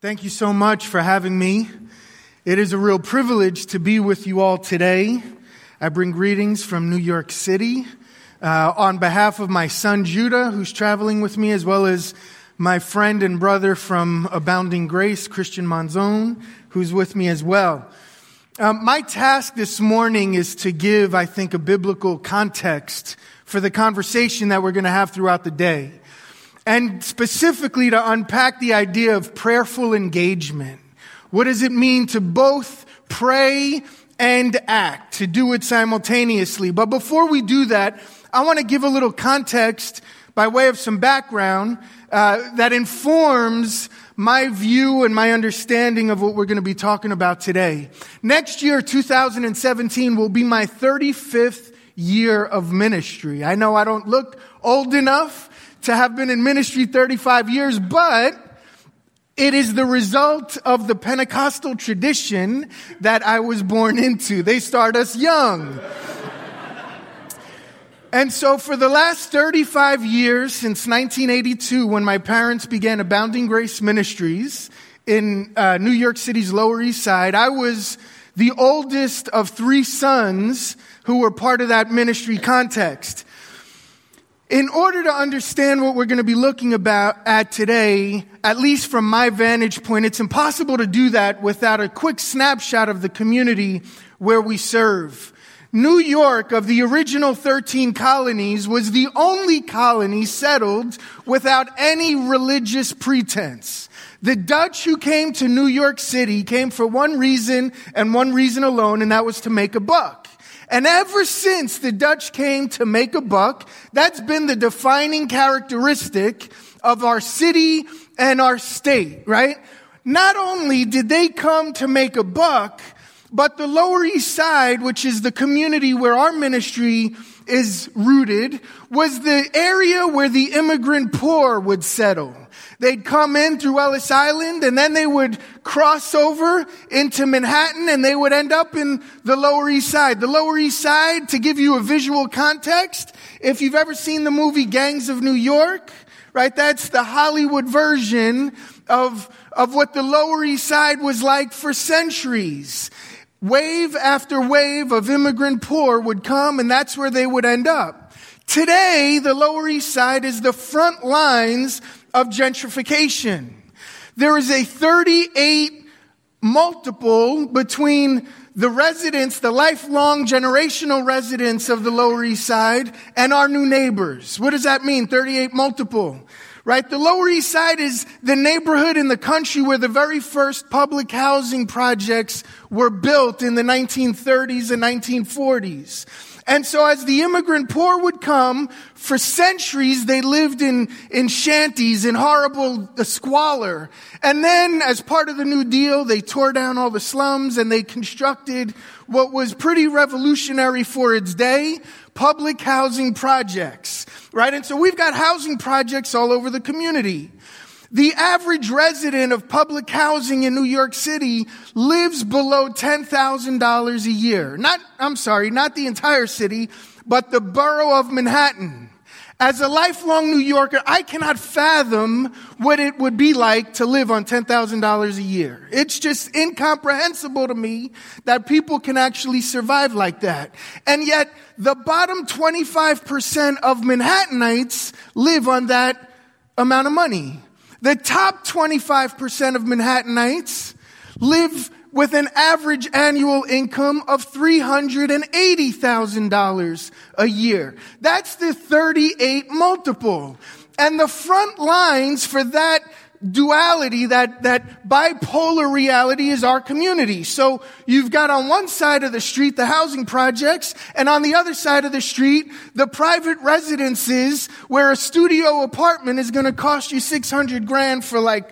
Thank you so much for having me. It is a real privilege to be with you all today. I bring greetings from New York City on behalf of my son Judah, who's traveling with me, as well as my friend and brother from Abounding Grace, Christian Monzon, who's with me as well. My task this morning is to give, I think, a biblical context for the conversation that we're going to have throughout the day. And specifically to unpack the idea of prayerful engagement. What does it mean to both pray and act, to do it simultaneously? But before we do that, I want to give a little context by way of some background that informs my view and my understanding of what we're going to be talking about today. Next year, 2017, will be my 35th year of ministry. I know I don't look old enough to have been in ministry 35 years, but it is the result of the Pentecostal tradition that I was born into. They start us young. And so for the last 35 years, since 1982, when my parents began Abounding Grace Ministries in New York City's Lower East Side, I was the oldest of three sons who were part of that ministry context. In order to understand what we're going to be looking at today, at least from my vantage point, it's impossible to do that without a quick snapshot of the community where we serve. New York, of the original 13 colonies, was the only colony settled without any religious pretense. The Dutch who came to New York City came for one reason and one reason alone, and that was to make a buck. And ever since the Dutch came to make a buck, that's been the defining characteristic of our city and our state, right? Not only did they come to make a buck, but the Lower East Side, which is the community where our ministry is rooted, was the area where the immigrant poor would settle. They'd come in through Ellis Island, and then they would cross over into Manhattan, and they would end up in the Lower East Side. The Lower East Side, to give you a visual context, if you've ever seen the movie Gangs of New York, right, that's the Hollywood version of what the Lower East Side was like for centuries. Wave after wave of immigrant poor would come, and that's where they would end up. Today, the Lower East Side is the front lines of gentrification. There is a 38 multiple between the residents, the lifelong generational residents of the Lower East Side, and our new neighbors. What does that mean? 38 multiple, right? The Lower East Side is the neighborhood in the country where the very first public housing projects were built in the 1930s and 1940s. And so as the immigrant poor would come, for centuries they lived in shanties in horrible squalor. And then as part of the New Deal, they tore down all the slums and they constructed what was pretty revolutionary for its day, public housing projects, right? And so we've got housing projects all over the community. The average resident of public housing in New York City lives below $10,000 a year. Not the entire city, but the borough of Manhattan. As a lifelong New Yorker, I cannot fathom what it would be like to live on $10,000 a year. It's just incomprehensible to me that people can actually survive like that. And yet, the bottom 25% of Manhattanites live on that amount of money. The top 25% of Manhattanites live with an average annual income of $380,000 a year. That's the 38 multiple. And the front lines for that duality, that bipolar reality is our community. So you've got on one side of the street the housing projects, and on the other side of the street the private residences where a studio apartment is going to cost you $600,000 for like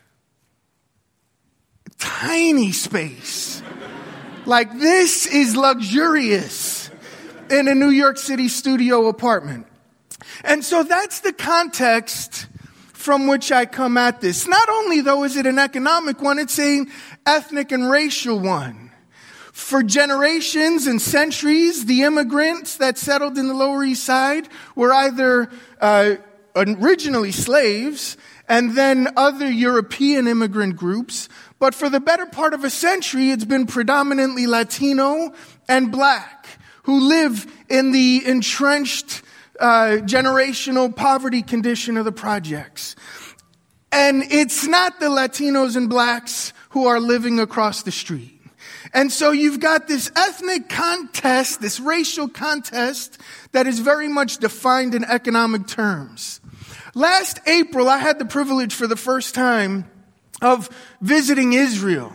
tiny space. Like this is luxurious in a New York City studio apartment. And so that's the context from which I come at this. Not only, though, is it an economic one, it's an ethnic and racial one. For generations and centuries, the immigrants that settled in the Lower East Side were either originally slaves, and then other European immigrant groups. But for the better part of a century, it's been predominantly Latino and Black who live in the entrenched generational poverty condition of the projects. And it's not the Latinos and Blacks who are living across the street. And so you've got this ethnic contest, this racial contest that is very much defined in economic terms. Last April, I had the privilege for the first time of visiting Israel.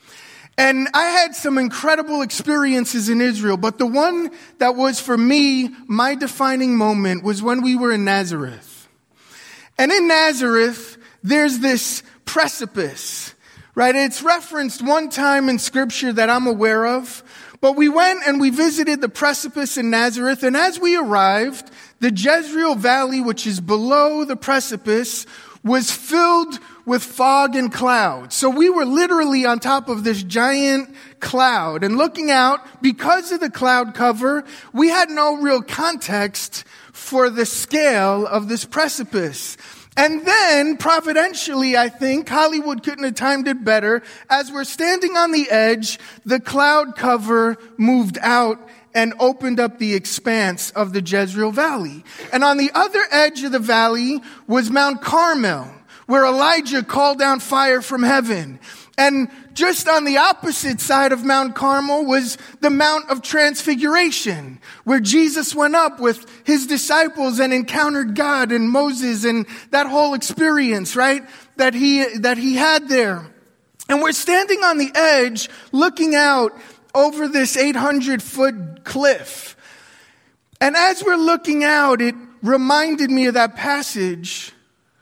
And I had some incredible experiences in Israel, but the one that was for me, my defining moment, was when we were in Nazareth. And in Nazareth, there's this precipice, right? It's referenced one time in scripture that I'm aware of, but we went and we visited the precipice in Nazareth, and as we arrived, the Jezreel Valley, which is below the precipice, was filled with fog and cloud. So we were literally on top of this giant cloud, and looking out, because of the cloud cover, we had no real context for the scale of this precipice. And then, providentially, I think, Hollywood couldn't have timed it better. As we're standing on the edge, the cloud cover moved out and opened up the expanse of the Jezreel Valley. And on the other edge of the valley was Mount Carmel, where Elijah called down fire from heaven. And just on the opposite side of Mount Carmel was the Mount of Transfiguration, where Jesus went up with his disciples and encountered God and Moses and that whole experience, right, that he had there. And we're standing on the edge looking out over this 800-foot cliff. And as we're looking out, it reminded me of that passage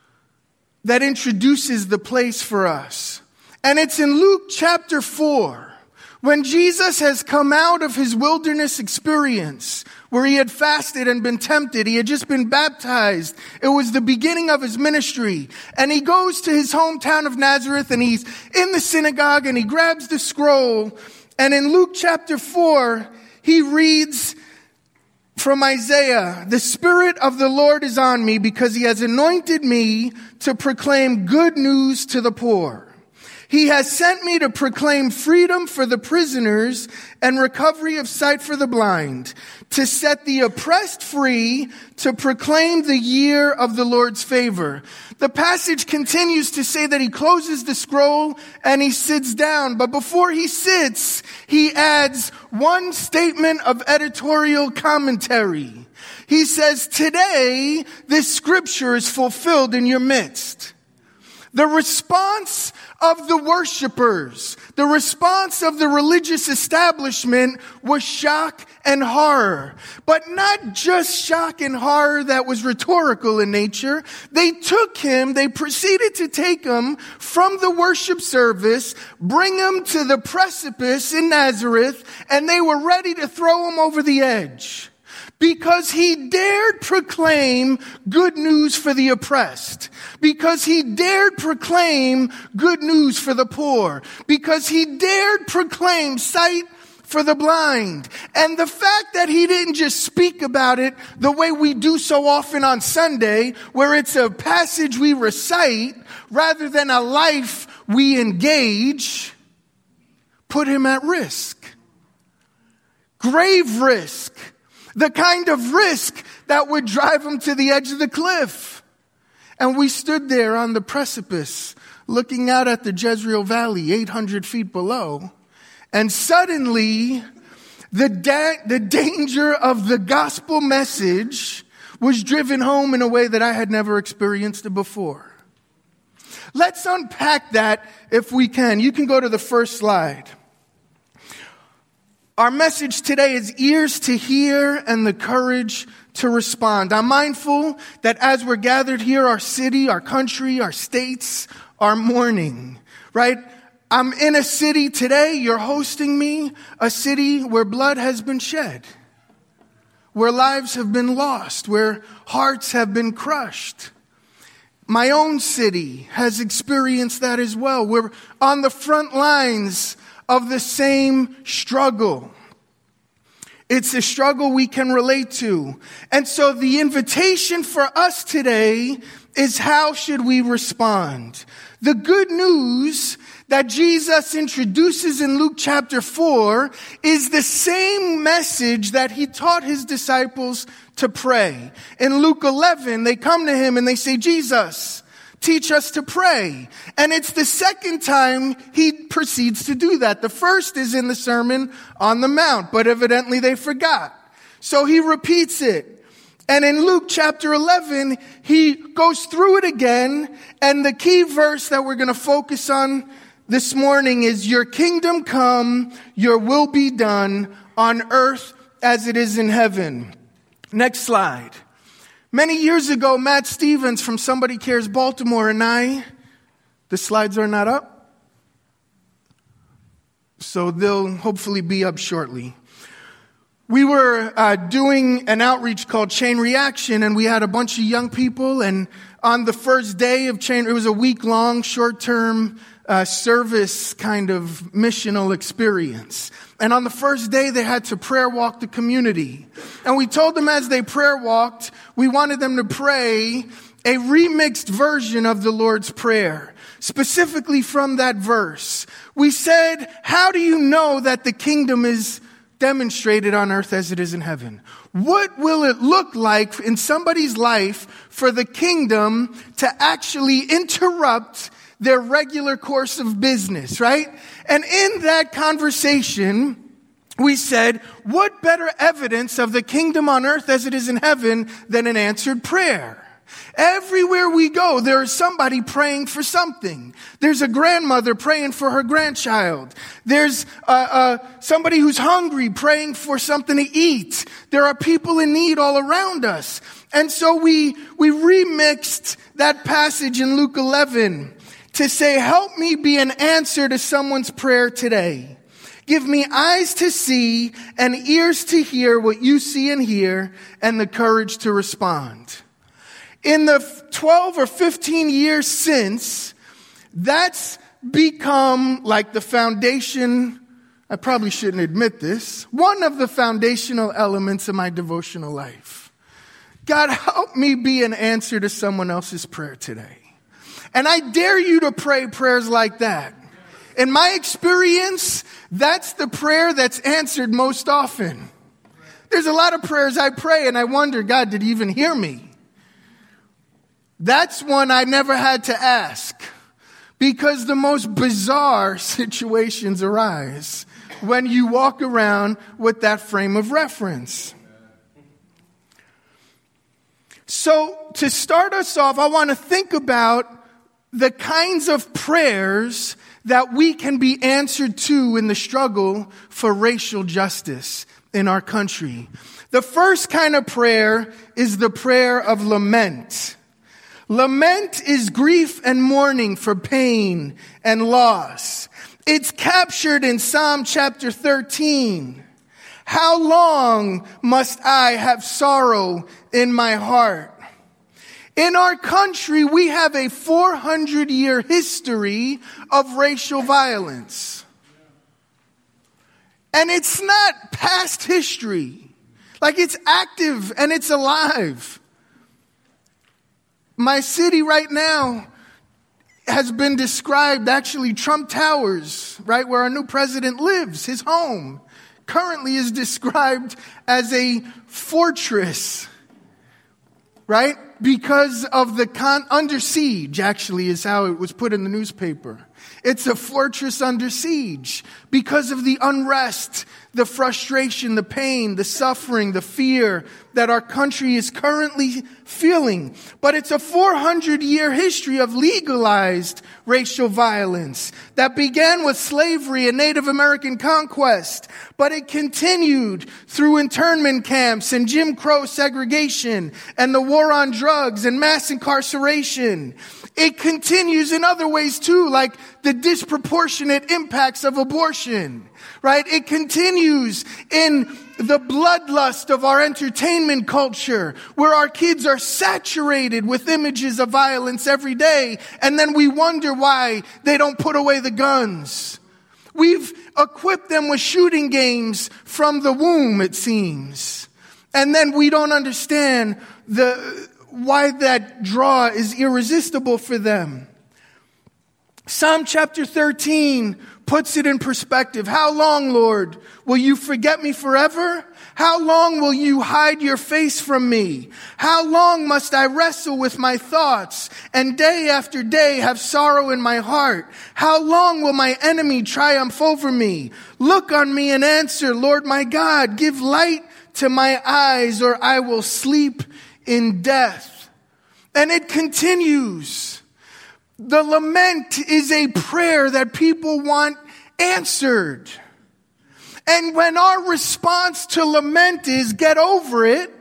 that introduces the place for us. And it's in Luke chapter 4, when Jesus has come out of his wilderness experience, where he had fasted and been tempted. He had just been baptized. It was the beginning of his ministry. And he goes to his hometown of Nazareth, and he's in the synagogue, and he grabs the scroll. And in Luke chapter 4, he reads from Isaiah, "The Spirit of the Lord is on me, because he has anointed me to proclaim good news to the poor. He has sent me to proclaim freedom for the prisoners and recovery of sight for the blind, to set the oppressed free, to proclaim the year of the Lord's favor." The passage continues to say that he closes the scroll and he sits down. But before he sits, he adds one statement of editorial commentary. He says, "Today, this scripture is fulfilled in your midst." The response of the worshipers, the response of the religious establishment was shock and horror. But not just shock and horror that was rhetorical in nature. They proceeded to take him from the worship service, bring him to the precipice in Nazareth, and they were ready to throw him over the edge. Because he dared proclaim good news for the oppressed. Because he dared proclaim good news for the poor. Because he dared proclaim sight for the blind. And the fact that he didn't just speak about it the way we do so often on Sunday, where it's a passage we recite rather than a life we engage, put him at risk. Grave risk. The kind of risk that would drive him to the edge of the cliff. And we stood there on the precipice, looking out at the Jezreel Valley, 800 feet below. And suddenly, the danger of the gospel message was driven home in a way that I had never experienced it before. Let's unpack that if we can. You can go to the first slide. Our message today is ears to hear and the courage to respond. I'm mindful that as we're gathered here, our city, our country, our states are mourning, right? I'm in a city today, you're hosting me, a city where blood has been shed, where lives have been lost, where hearts have been crushed. My own city has experienced that as well. We're on the front lines of the same struggle. It's a struggle we can relate to. And so the invitation for us today is how should we respond? The good news that Jesus introduces in Luke chapter 4 is the same message that he taught his disciples to pray. In Luke 11, they come to him and they say, Jesus, teach us to pray. And it's the second time he proceeds to do that. The first is in the Sermon on the Mount, but evidently they forgot. So he repeats it. And in Luke chapter 11, he goes through it again. And the key verse that we're going to focus on this morning is, your kingdom come, your will be done on earth as it is in heaven. Next slide. Many years ago, Matt Stevens from Somebody Cares Baltimore and I, the slides are not up, so they'll hopefully be up shortly. We were doing an outreach called Chain Reaction, and we had a bunch of young people, and on the first day of Chain, it was a week-long, short-term service kind of missional experience. And on the first day, they had to prayer walk the community. And we told them as they prayer walked, we wanted them to pray a remixed version of the Lord's Prayer, specifically from that verse. We said, how do you know that the kingdom is demonstrated on earth as it is in heaven? What will it look like in somebody's life for the kingdom to actually interrupt their regular course of business, right? And in that conversation, we said, what better evidence of the kingdom on earth as it is in heaven than an answered prayer? Everywhere we go, there is somebody praying for something. There's a grandmother praying for her grandchild. There's somebody who's hungry praying for something to eat. There are people in need all around us. And so we remixed that passage in Luke 11 to say, help me be an answer to someone's prayer today. Give me eyes to see and ears to hear what you see and hear, and the courage to respond. In the 12 or 15 years since, that's become like the foundation. I probably shouldn't admit this. One of the foundational elements of my devotional life. God, help me be an answer to someone else's prayer today. And I dare you to pray prayers like that. In my experience, that's the prayer that's answered most often. There's a lot of prayers I pray and I wonder, God, did he even hear me? That's one I never had to ask, because the most bizarre situations arise when you walk around with that frame of reference. So to start us off, I want to think about the kinds of prayers that we can be answered to in the struggle for racial justice in our country. The first kind of prayer is the prayer of lament. Lament is grief and mourning for pain and loss. It's captured in Psalm chapter 13. How long must I have sorrow in my heart? In our country, we have a 400-year history of racial violence. And it's not past history. Like, it's active and it's alive. My city right now has been described, actually, Trump Towers, right, where our new president lives, his home, currently is described as a fortress, right? Because of the under siege, actually, is how it was put in the newspaper. It's a fortress under siege because of the unrest, the frustration, the pain, the suffering, the fear that our country is currently feeling. But it's a 400-year history of legalized racial violence that began with slavery and Native American conquest, but it continued through internment camps and Jim Crow segregation and the war on drugs and mass incarceration. It continues in other ways too, like the disproportionate impacts of abortion, right? It continues in the bloodlust of our entertainment culture, where our kids are saturated with images of violence every day, and then we wonder why they don't put away the guns. We've equipped them with shooting games from the womb, it seems. And then we don't understand why that draw is irresistible for them. Psalm chapter 13 puts it in perspective. How long, Lord, will you forget me forever? How long will you hide your face from me? How long must I wrestle with my thoughts and day after day have sorrow in my heart? How long will my enemy triumph over me? Look on me and answer, Lord my God, give light to my eyes or I will sleep in death. And it continues. The lament is a prayer that people want answered. And when our response to lament is get over it,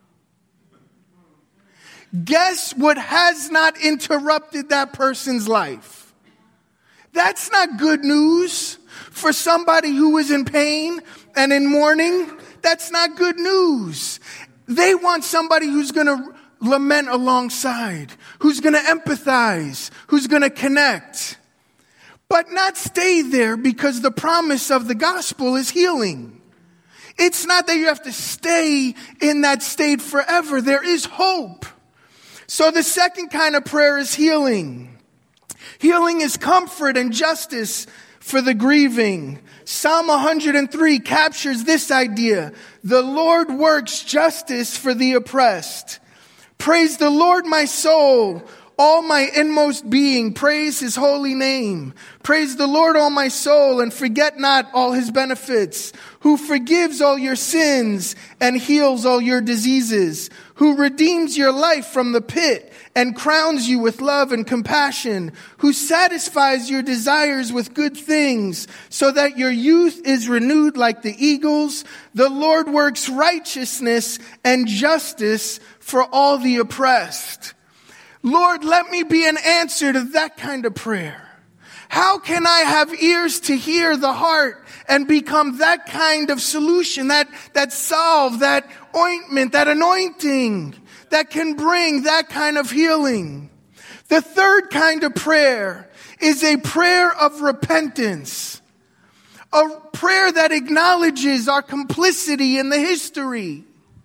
guess what has not interrupted that person's life? That's not good news for somebody who is in pain and in mourning. That's not good news. They want somebody who's going to lament alongside, who's going to empathize, who's going to connect, but not stay there, because the promise of the gospel is healing. It's not that you have to stay in that state forever. There is hope. So the second kind of prayer is healing. Healing is comfort and justice for the grieving. Psalm 103 captures this idea. The Lord works justice for the oppressed. Praise the Lord, my soul, all my inmost being. Praise his holy name. Praise the Lord, all my soul, and forget not all his benefits, who forgives all your sins and heals all your diseases, who redeems your life from the pit and crowns you with love and compassion, who satisfies your desires with good things so that your youth is renewed like the eagles. The Lord works righteousness and justice for all the oppressed. Lord, let me be an answer to that kind of prayer. How can I have ears to hear the heart and become that kind of solution, that salve, that ointment, that anointing that can bring that kind of healing? The third kind of prayer is a prayer of repentance, a prayer that acknowledges our complicity in the history.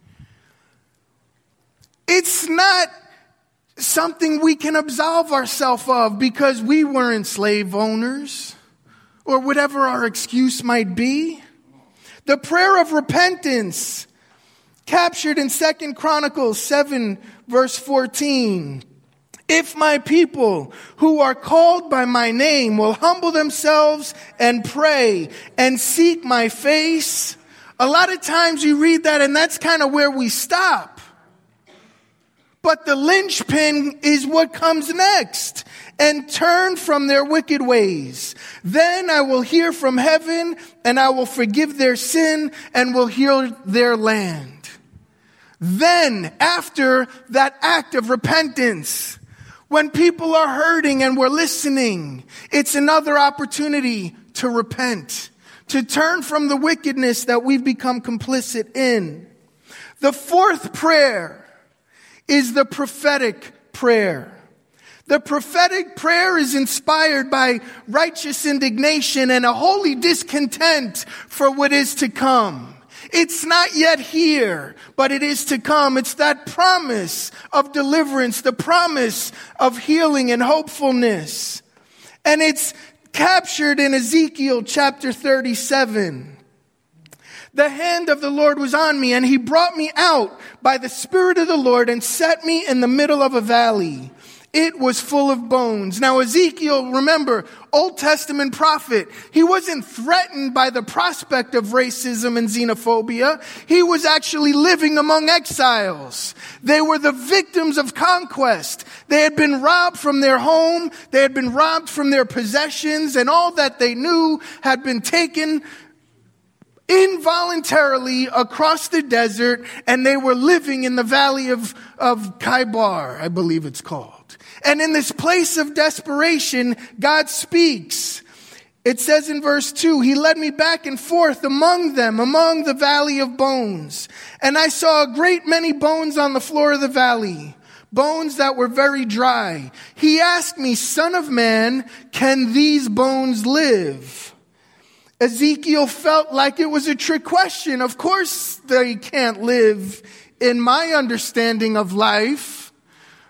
It's not something we can absolve ourselves of because we weren't slave owners or whatever our excuse might be. The prayer of repentance, captured in 2 Chronicles 7 verse 14. If my people who are called by my name will humble themselves and pray and seek my face. A lot of times you read that and that's kind of where we stop. But the linchpin is what comes next. And turn from their wicked ways. Then I will hear from heaven and I will forgive their sin and will heal their land. Then, after that act of repentance, when people are hurting and we're listening, it's another opportunity to repent, to turn from the wickedness that we've become complicit in. The fourth prayer is the prophetic prayer. The prophetic prayer is inspired by righteous indignation and a holy discontent for what is to come. It's not yet here, but it is to come. It's that promise of deliverance, the promise of healing and hopefulness. And it's captured in Ezekiel chapter 37. The hand of the Lord was on me, and he brought me out by the Spirit of the Lord and set me in the middle of a valley. It was full of bones. Now Ezekiel, remember, Old Testament prophet, he wasn't threatened by the prospect of racism and xenophobia. He was actually living among exiles. They were the victims of conquest. They had been robbed from their home. They had been robbed from their possessions, and all that they knew had been taken involuntarily across the desert, and they were living in the valley of Kaibar, I believe it's called. And in this place of desperation, God speaks. It says in verse 2, he led me back and forth among them, among the valley of bones. And I saw a great many bones on the floor of the valley, bones that were very dry. He asked me, Son of man, can these bones live? Ezekiel felt like it was a trick question. Of course they can't live in my understanding of life.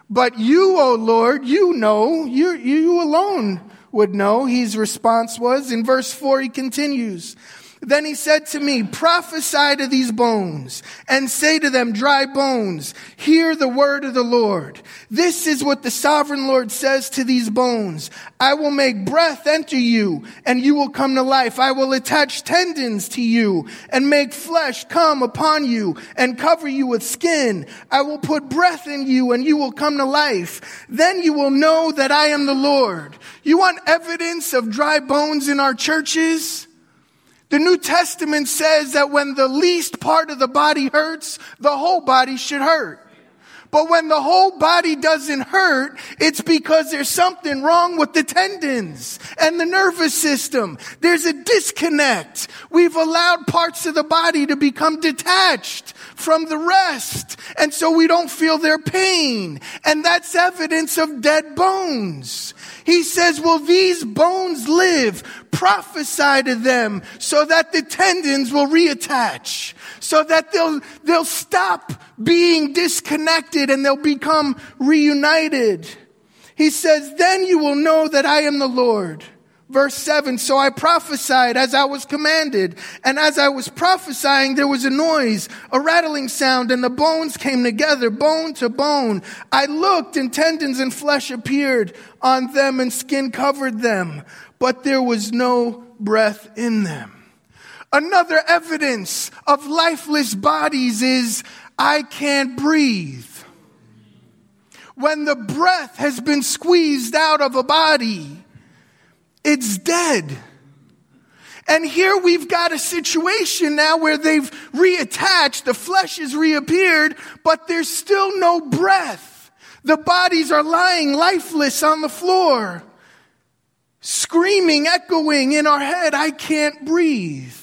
But you, O Lord, you know, you alone would know. His response was, in verse 4, he continues, then he said to me, prophesy to these bones and say to them, dry bones, hear the word of the Lord. This is what the sovereign Lord says to these bones. I will make breath enter you and you will come to life. I will attach tendons to you and make flesh come upon you and cover you with skin. I will put breath in you and you will come to life. Then you will know that I am the Lord. You want evidence of dry bones in our churches? The New Testament says that when the least part of the body hurts, the whole body should hurt. But when the whole body doesn't hurt, it's because there's something wrong with the tendons and the nervous system. There's a disconnect. We've allowed parts of the body to become detached from the rest. And so we don't feel their pain. And that's evidence of dead bones. He says, will these bones live? Prophesy to them so that the tendons will reattach, so that they'll stop being disconnected and they'll become reunited. He says, then you will know that I am the Lord. Verse 7, so I prophesied as I was commanded. And as I was prophesying, there was a noise, a rattling sound, and the bones came together, bone to bone. I looked, and tendons and flesh appeared on them, and skin covered them. But there was no breath in them. Another evidence of lifeless bodies is I can't breathe. When the breath has been squeezed out of a body, it's dead. And here we've got a situation now where they've reattached, the flesh has reappeared, but there's still no breath. The bodies are lying lifeless on the floor, screaming, echoing in our head, I can't breathe.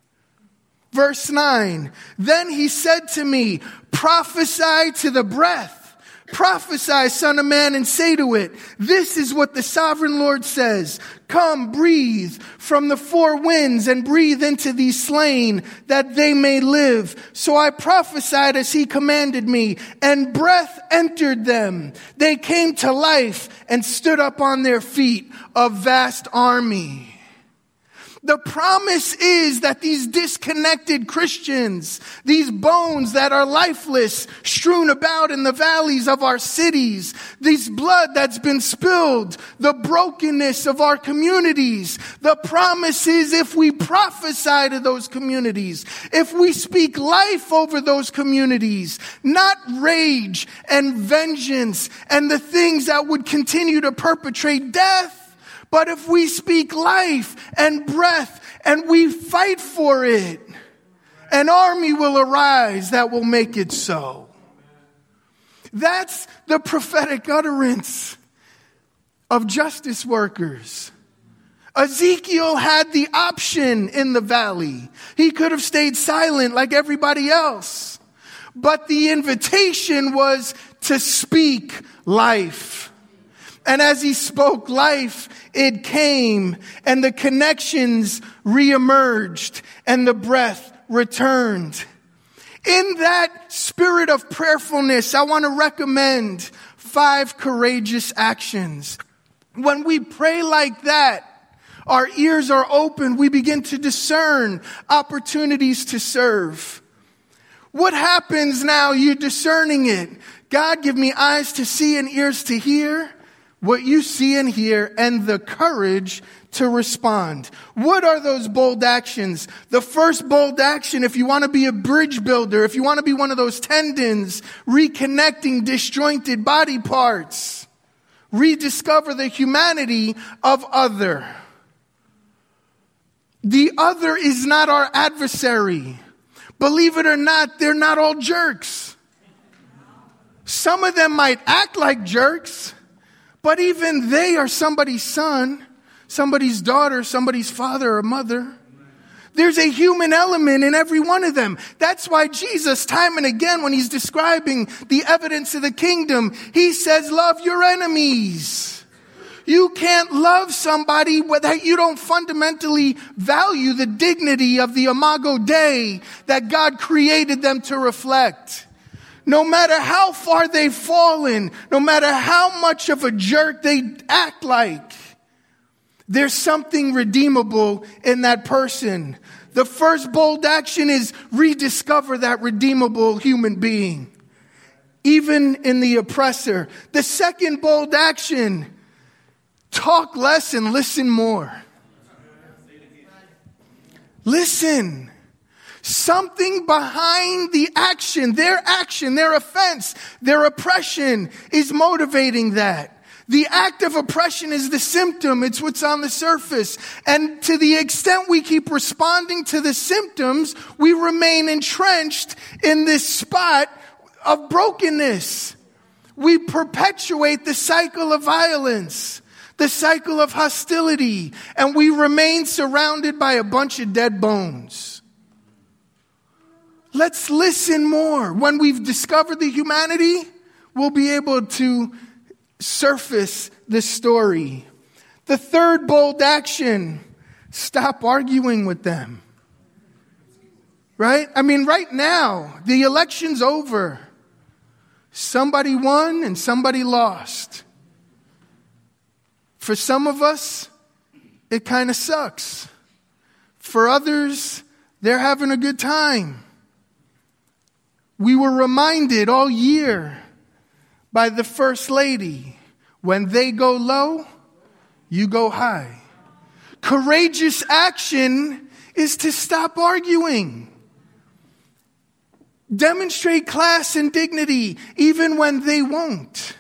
Verse 9, then he said to me, prophesy to the breath. Prophesy, son of man, and say to it, this is what the sovereign Lord says. Come, breathe from the four winds and breathe into these slain that they may live. So I prophesied as he commanded me, and breath entered them. They came to life and stood up on their feet, a vast army. The promise is that these disconnected Christians, these bones that are lifeless, strewn about in the valleys of our cities, this blood that's been spilled, the brokenness of our communities, the promise is if we prophesy to those communities, if we speak life over those communities, not rage and vengeance and the things that would continue to perpetrate death, but if we speak life and breath and we fight for it, an army will arise that will make it so. That's the prophetic utterance of justice workers. Ezekiel had the option in the valley. He could have stayed silent like everybody else. But the invitation was to speak life. And as he spoke life, it came, and the connections reemerged, and the breath returned. In that spirit of prayerfulness, I want to recommend 5 courageous actions. When we pray like that, our ears are open. We begin to discern opportunities to serve. What happens now? You're discerning it. God, give me eyes to see and ears to hear what you see and hear, and the courage to respond. What are those bold actions? The first bold action, if you want to be a bridge builder, if you want to be one of those tendons, reconnecting disjointed body parts, rediscover the humanity of other. The other is not our adversary. Believe it or not, they're not all jerks. Some of them might act like jerks, but even they are somebody's son, somebody's daughter, somebody's father or mother. There's a human element in every one of them. That's why Jesus, time and again, when he's describing the evidence of the kingdom, he says, love your enemies. You can't love somebody that you don't fundamentally value the dignity of the Imago Dei that God created them to reflect. No matter how far they've fallen, no matter how much of a jerk they act like, there's something redeemable in that person. The first bold action is rediscover that redeemable human being, even in the oppressor. The second bold action, talk less and listen more. Listen. Something behind the action, their offense, their oppression is motivating that. The act of oppression is the symptom. It's what's on the surface. And to the extent we keep responding to the symptoms, we remain entrenched in this spot of brokenness. We perpetuate the cycle of violence, the cycle of hostility, and we remain surrounded by a bunch of dead bones. Let's listen more. When we've discovered the humanity, we'll be able to surface the story. The third bold action, stop arguing with them. Right? I mean, right now, the election's over. Somebody won and somebody lost. For some of us, it kind of sucks. For others, they're having a good time. We were reminded all year by the First Lady, when they go low, you go high. Courageous action is to stop arguing. Demonstrate class and dignity even when they won't.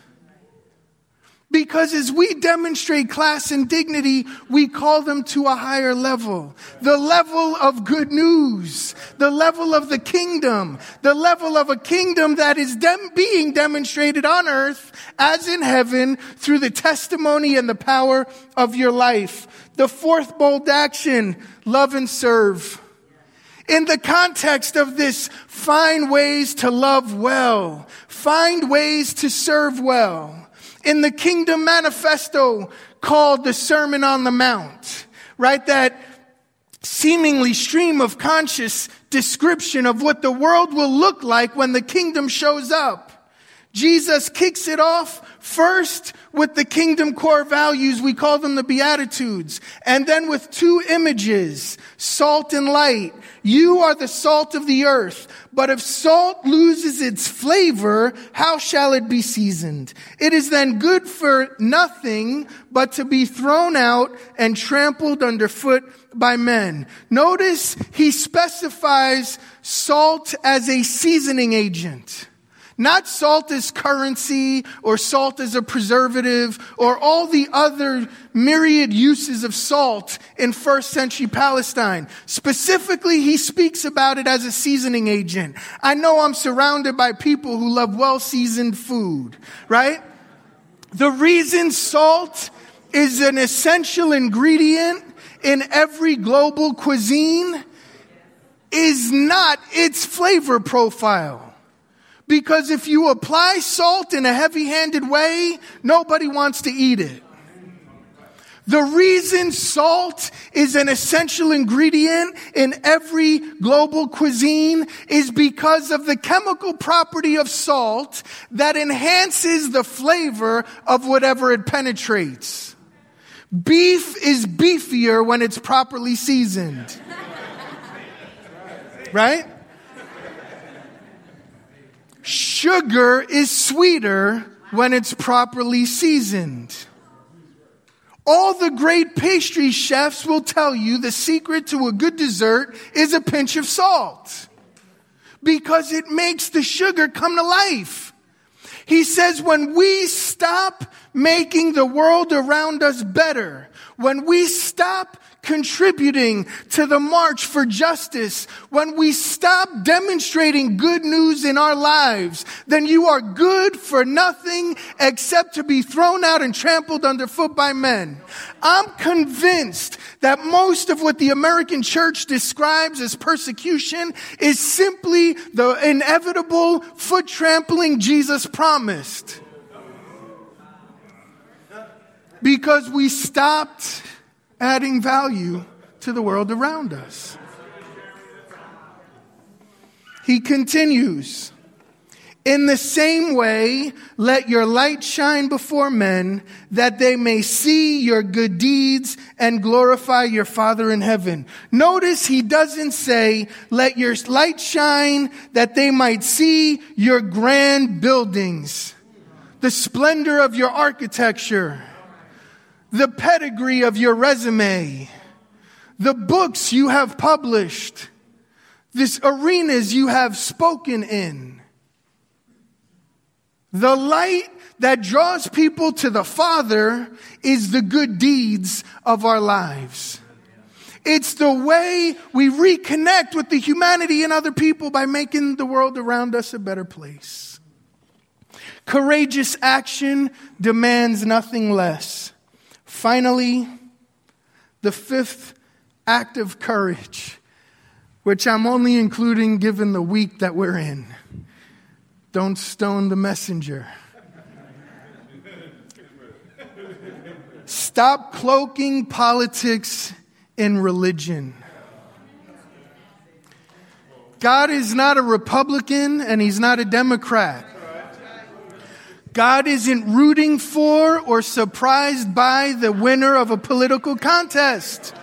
Because as we demonstrate class and dignity, we call them to a higher level. The level of good news. The level of the kingdom. The level of a kingdom that is being demonstrated on earth as in heaven through the testimony and the power of your life. The fourth bold action, love and serve. In the context of this, find ways to love well. Find ways to serve well. In the Kingdom Manifesto called the Sermon on the Mount, right? That seemingly stream of conscious description of what the world will look like when the kingdom shows up. Jesus kicks it off first with the kingdom core values. We call them the Beatitudes. And then with two images, salt and light. You are the salt of the earth. But if salt loses its flavor, how shall it be seasoned? It is then good for nothing but to be thrown out and trampled underfoot by men. Notice he specifies salt as a seasoning agent. Not salt as currency or salt as a preservative or all the other myriad uses of salt in first century Palestine. Specifically, he speaks about it as a seasoning agent. I know I'm surrounded by people who love well-seasoned food, right? The reason salt is an essential ingredient in every global cuisine is not its flavor profile. Because if you apply salt in a heavy-handed way, nobody wants to eat it. The reason salt is an essential ingredient in every global cuisine is because of the chemical property of salt that enhances the flavor of whatever it penetrates. Beef is beefier when it's properly seasoned. Right? Sugar is sweeter when it's properly seasoned. All the great pastry chefs will tell you the secret to a good dessert is a pinch of salt, because it makes the sugar come to life. He says when we stop making the world around us better, when we stop contributing to the march for justice, when we stop demonstrating good news in our lives, then you are good for nothing except to be thrown out and trampled underfoot by men. I'm convinced that most of what the American church describes as persecution is simply the inevitable foot trampling Jesus promised. Because we stopped adding value to the world around us. He continues, In the same way, let your light shine before men, that they may see your good deeds and glorify your Father in heaven. Notice he doesn't say, let your light shine that they might see your grand buildings, the splendor of your architecture, the pedigree of your resume, the books you have published, the arenas you have spoken in. The light that draws people to the Father is the good deeds of our lives. It's the way we reconnect with the humanity and other people by making the world around us a better place. Courageous action demands nothing less. Finally, the fifth act of courage, which I'm only including given the week that we're in. Don't stone the messenger. Stop cloaking politics in religion. God is not a Republican and he's not a Democrat. God isn't rooting for or surprised by the winner of a political contest.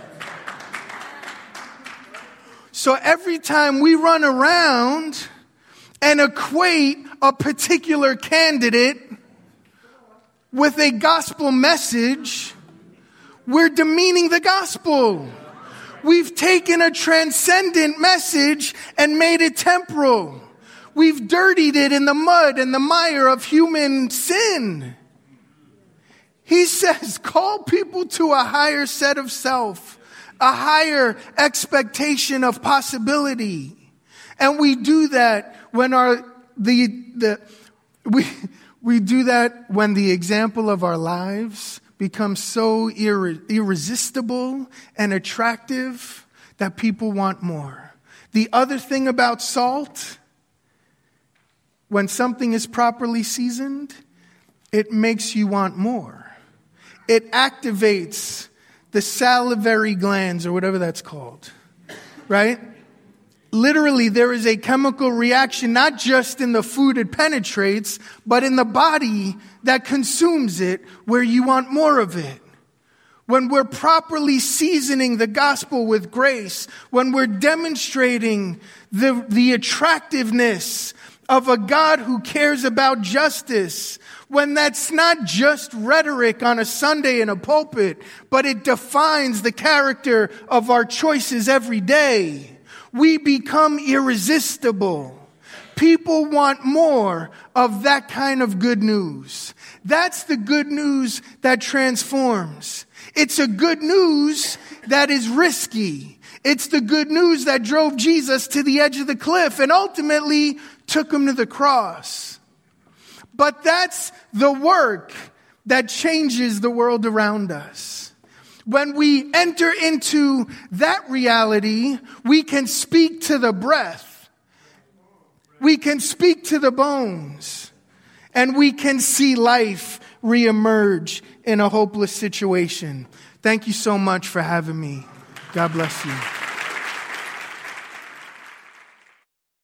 So every time we run around and equate a particular candidate with a gospel message, we're demeaning the gospel. We've taken a transcendent message and made it temporal. We've dirtied it in the mud and the mire of human sin. He says, call people to a higher set of self, a higher expectation of possibility. And we do that when we do that when the example of our lives becomes so irresistible and attractive that people want more. The other thing about salt, when something is properly seasoned, it makes you want more. It activates the salivary glands or whatever that's called, right? Literally, there is a chemical reaction, not just in the food it penetrates, but in the body that consumes it, where you want more of it. When we're properly seasoning the gospel with grace, when we're demonstrating the attractiveness of a God who cares about justice, when that's not just rhetoric on a Sunday in a pulpit, but it defines the character of our choices every day, we become irresistible. People want more of that kind of good news. That's the good news that transforms. It's a good news that is risky. It's the good news that drove Jesus to the edge of the cliff and ultimately took him to the cross. But that's the work that changes the world around us. When we enter into that reality, we can speak to the breath. We can speak to the bones. And we can see life reemerge in a hopeless situation. Thank you so much for having me. God bless you.